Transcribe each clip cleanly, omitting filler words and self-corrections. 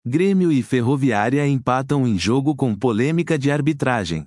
Grêmio e Ferroviária empatam em jogo com polêmica de arbitragem.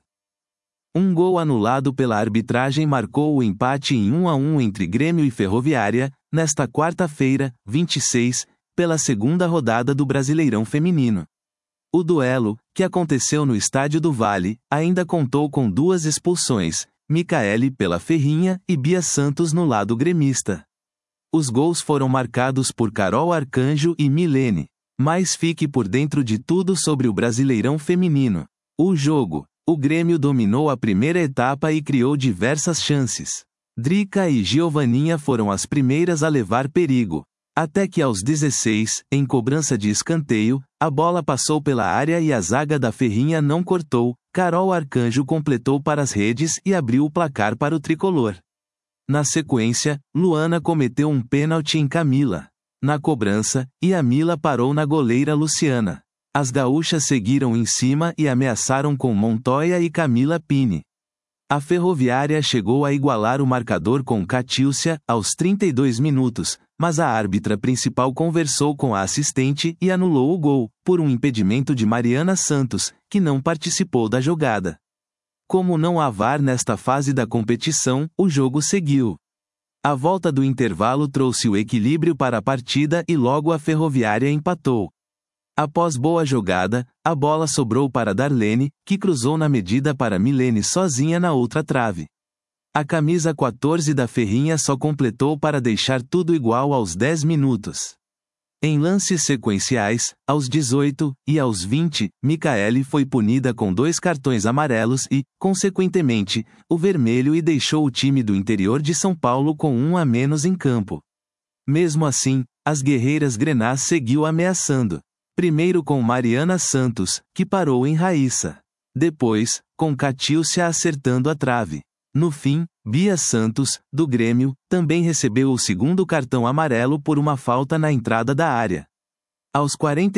Um gol anulado pela arbitragem marcou o empate em 1-1 entre Grêmio e Ferroviária, nesta quarta-feira, 26, pela segunda rodada do Brasileirão Feminino. O duelo, que aconteceu no Estádio do Vale, ainda contou com 2 expulsões, Micaele pela Ferrinha e Bia Santos no lado gremista. Os gols foram marcados por Carol Arcanjo e Milene. Mas fique por dentro de tudo sobre o Brasileirão Feminino. O jogo. O Grêmio dominou a primeira etapa e criou diversas chances. Drica e Giovaninha foram as primeiras a levar perigo. Até que aos 16, em cobrança de escanteio, a bola passou pela área e a zaga da Ferrinha não cortou. Carol Arcanjo completou para as redes e abriu o placar para o tricolor. Na sequência, Luana cometeu um pênalti em Camila. Na cobrança, Yamila parou na goleira Luciana. As gaúchas seguiram em cima e ameaçaram com Montoya e Camila Pini. A Ferroviária chegou a igualar o marcador com Catiúcia, aos 32 minutos, mas a árbitra principal conversou com a assistente e anulou o gol, por um impedimento de Mariana Santos, que não participou da jogada. Como não há VAR nesta fase da competição, o jogo seguiu. A volta do intervalo trouxe o equilíbrio para a partida e logo a Ferroviária empatou. Após boa jogada, a bola sobrou para Darlene, que cruzou na medida para Milene sozinha na outra trave. A camisa 14 da Ferrinha só completou para deixar tudo igual aos 10 minutos. Em lances sequenciais, aos 18 e aos 20, Micaele foi punida com 2 cartões amarelos e, consequentemente, o vermelho e deixou o time do interior de São Paulo com 1 a menos em campo. Mesmo assim, as guerreiras grenás seguiu ameaçando. Primeiro com Mariana Santos, que parou em Raíssa. Depois, com Catiúcia acertando a trave. No fim, Bia Santos, do Grêmio, também recebeu o segundo cartão amarelo por uma falta na entrada da área. Aos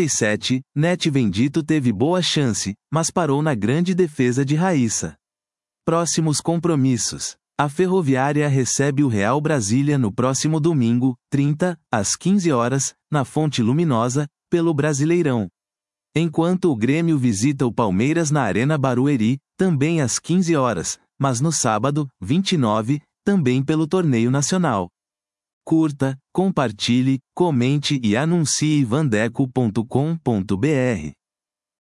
47, Nete Vendito teve boa chance, mas parou na grande defesa de Raíssa. Próximos compromissos. A Ferroviária recebe o Real Brasília no próximo domingo, 30, às 15 horas, na Fonte Luminosa, pelo Brasileirão. Enquanto o Grêmio visita o Palmeiras na Arena Barueri, também às 15 horas, mas no sábado, 29, também pelo Torneio Nacional. Curta, compartilhe, comente e anuncie vandeco.com.br.